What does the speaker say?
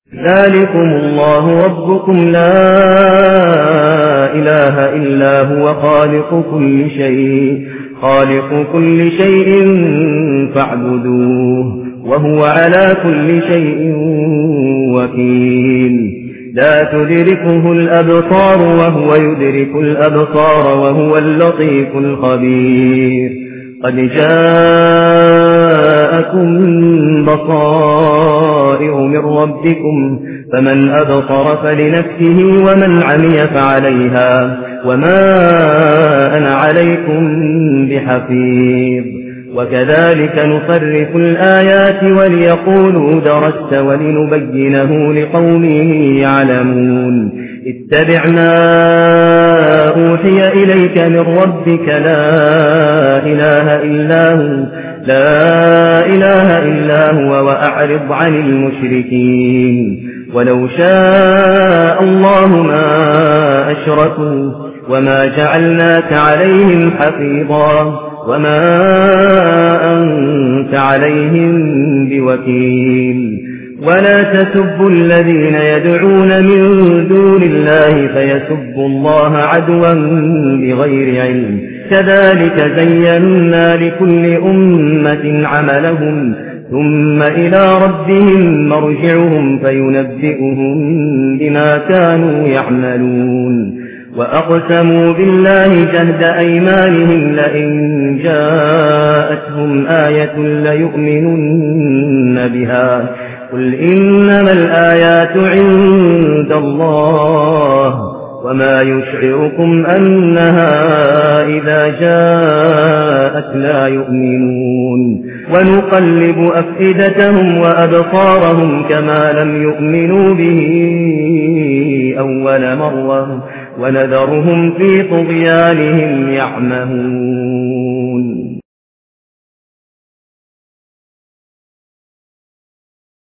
ذلكم الله ربكم لا إله إلا هو خالق كل شيء فاعبدوه وهو على كل شيء وكيل لا تدركه الأبصار وهو يدرك الأبصار وهو اللطيف الخبير قد جاءكم بصائر من ربكم فمن أبصر فلنفسه ومن عمي فعليها وما أنا عليكم بحفيظ وكذلك نصرف الآيات وليقولوا درست ولنبينه لقوم يعلمون اتبع ما أوحي إليك من ربك لا إله إلا هو وأعرض عن المشركين ولو شاء الله ما أشركوا وما جعلناك عليهم حفيظا وما أنت عليهم بوكيل ولا تسبوا الذين يدعون من دون الله فيسبوا الله عدوا بغير علم كذلك زينا لكل أمة عملهم ثم إلى ربهم مرجعهم فينبئهم بما كانوا يعملون وأقسموا بالله جهد أيمانهم لئن جاءتهم آية ليؤمنن بها قل إنما الآيات عند الله وما يشعركم أنها إذا جاءت لا يؤمنون ونقلب أفئدتهم وأبصارهم كما لم يؤمنوا به أول مرة ونذرهم في طغيانهم يعمهون